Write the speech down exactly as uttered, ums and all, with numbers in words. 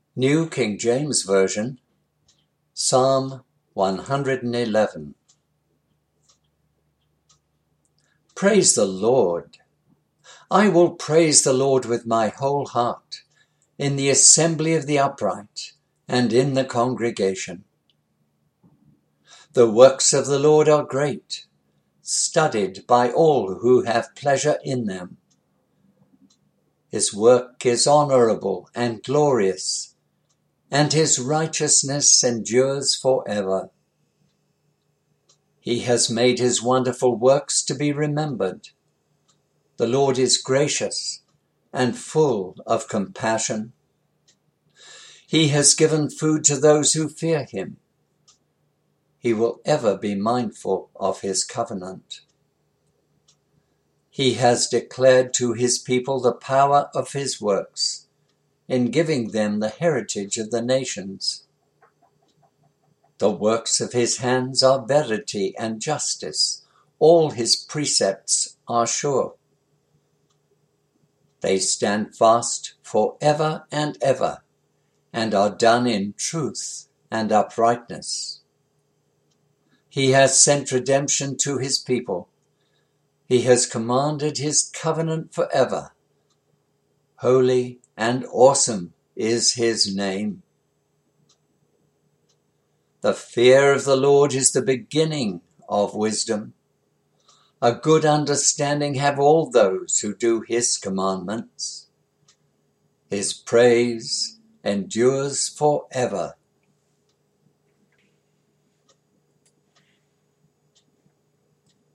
New King James Version, Psalm one hundred eleven. Praise the Lord. I will praise the Lord with my whole heart, in the assembly of the upright, and in the congregation. The works of the Lord are great, studied by all who have pleasure in them. His work is honorable and glorious, and his righteousness endures forever. He has made his wonderful works to be remembered. The Lord is gracious and full of compassion. He has given food to those who fear him. He will ever be mindful of his covenant. He has declared to his people the power of his works, in giving them the heritage of the nations. The works of his hands are verity and justice. All his precepts are sure. They stand fast forever and ever, and are done in truth and uprightness. He has sent redemption to his people. He has commanded his covenant forever. Holy and awesome is his name. The fear of the Lord is the beginning of wisdom. A good understanding have all those who do his commandments. His praise endures forever.